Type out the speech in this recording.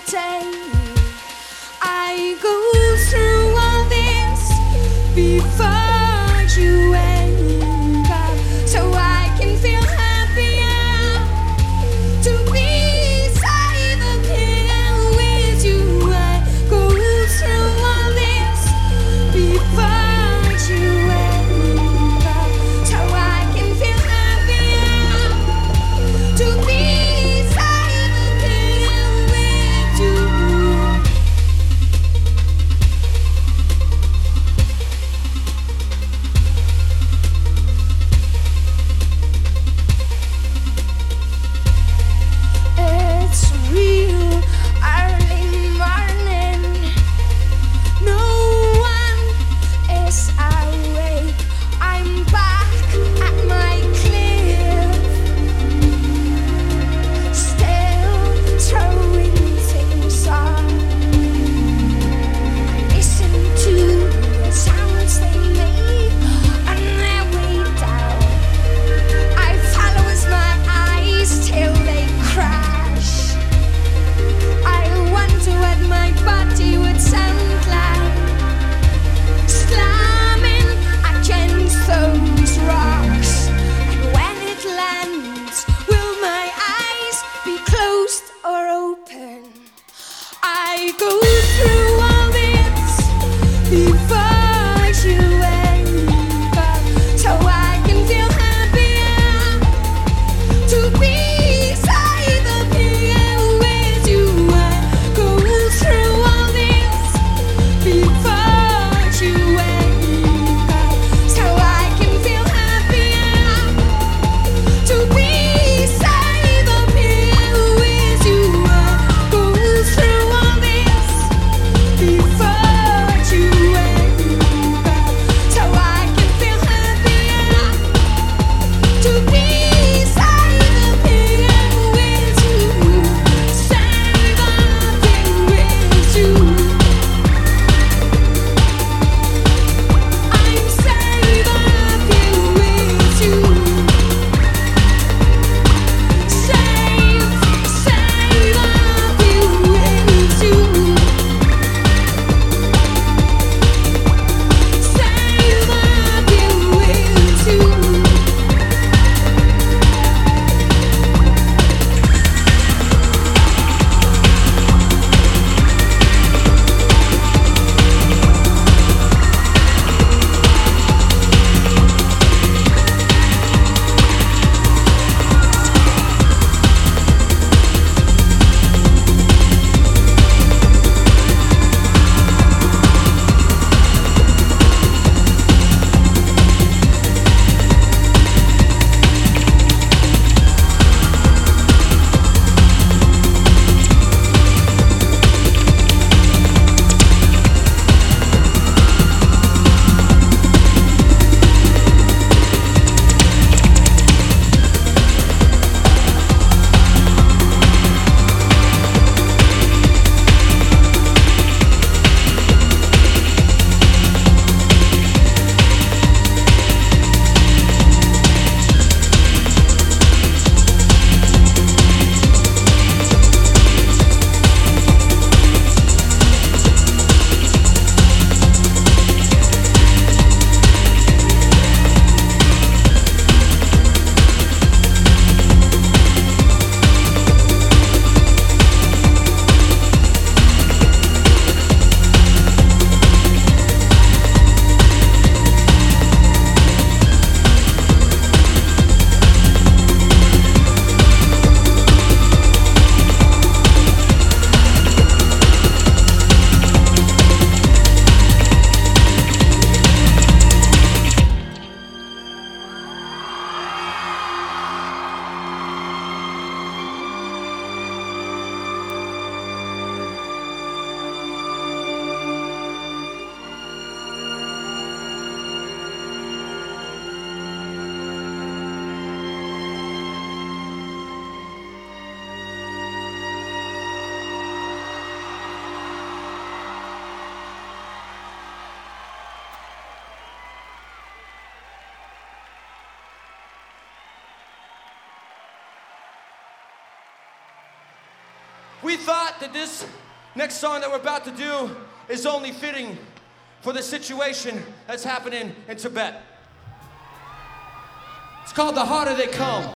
day. I go through all this before you wake up, so I can feel happier to be beside the pill with you. I go through all this before you wake up, so I can feel happier to be beside the pill with you. We thought that this next song that we're about to do is only fitting for the situation that's happening in Tibet. It's called The Harder They Come.